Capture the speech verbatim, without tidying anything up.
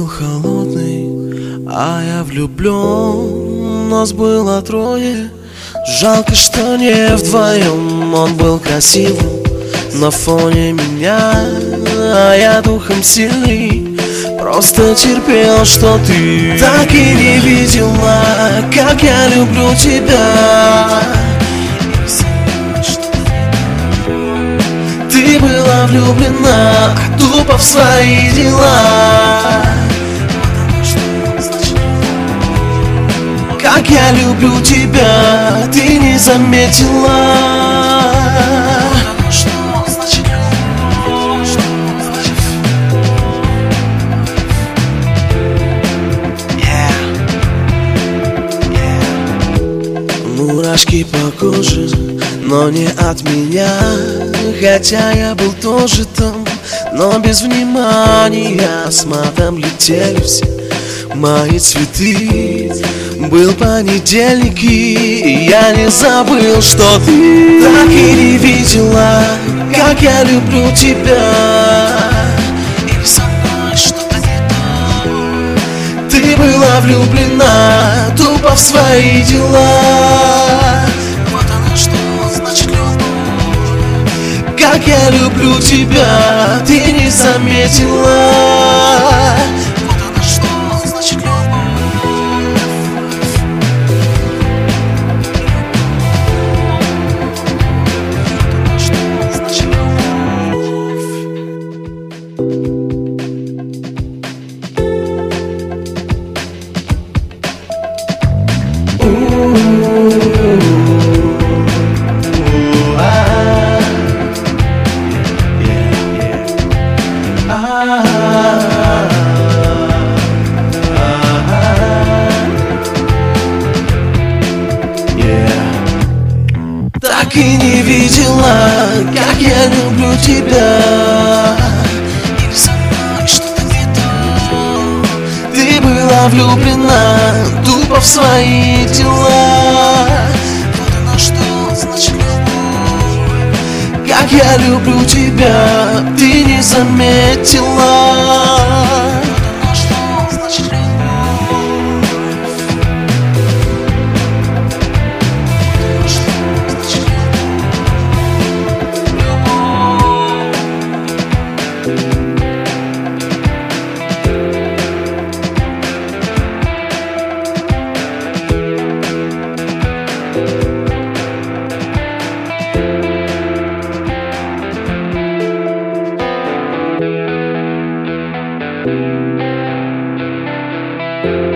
был холодный, а я влюблен. Нас было трое. Жалко, что не вдвоем. Он был красивым на фоне меня, а я духом сильный. Просто терпел, что ты так и не видела, как я люблю тебя. Ты была влюблена тупо в свои дела. Как я люблю тебя, ты не заметила. Мурашки по коже, но не от меня. Хотя я был тоже там, но без внимания. С матом летели все мои цветы. Был понедельник, и я не забыл, что ты так и не видела, как я люблю тебя. И со мной что-то не то. Ты была влюблена тупо в свои дела. Вот оно что значит любовь. Как я люблю тебя, ты не заметила. Вот оно что значит любовь. Так и не видела, как я люблю тебя. Или со мной что-то не то. Ты была влюблена тупо в свои дела. Вот оно что значит любовь. Как я люблю тебя, ты не заметила. Вот оно что значит любовь. Thank you.